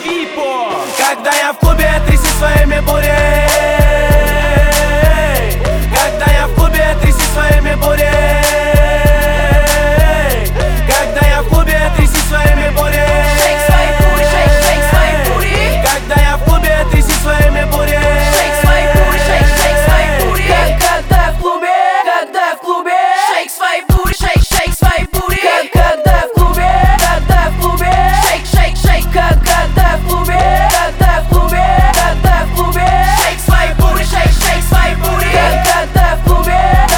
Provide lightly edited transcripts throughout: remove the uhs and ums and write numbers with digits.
Випо. Когда я в клубе, тряси своими бурей. Когда я в клубе, тряси своими бурей. Когда я в клубе, тряси своими бурей. Shake свои booty, shake свои booty. Когда я в клубе, тряси своими бурей. Shake свои booty, shake свои booty. Когда я в клубе, shake свои booty, shake свои booty. Когда я в клубе, shake. Когда я в клубе, shake свои booty, shake свои booty. Когда я в клубе,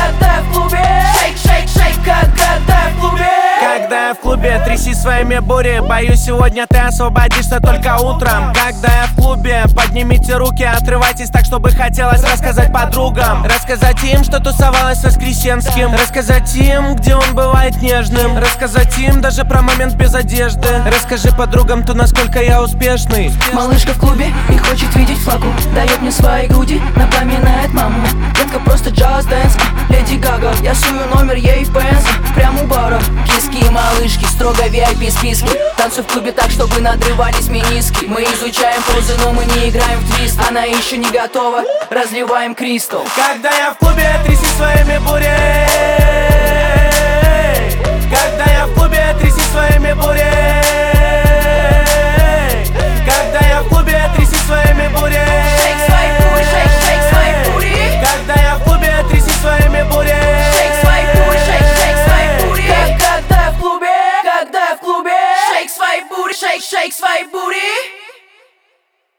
shake. Когда я в клубе. Когда я в клубе, тряси своими бури. Боюсь, сегодня ты освободишься только утром. Когда я в клубе, поднимите руки, отрывайтесь так, чтобы хотелось рассказать подругам. Рассказать им, что тусовалась с Воскресенским. Рассказать им, где он бывает нежным. Рассказать им даже про момент без одежды. Расскажи подругам то, насколько я успешный. Малышка в клубе и хочет видеть флагу. Дает мне свои груди, напоминает маму. Детка просто just dance, Леди Гага. Я сую номер ей в пенс, прямо у бара. Киски и малышки, строго VIP списки. Танцуй в клубе так, чтобы надрывались мениски. Мы изучаем позы, но мы не играем в твист. Она еще не готова, разливаем кристалл. Когда я в клубе, тряси своими бурей. Когда я в клубе, тряси своими бурей.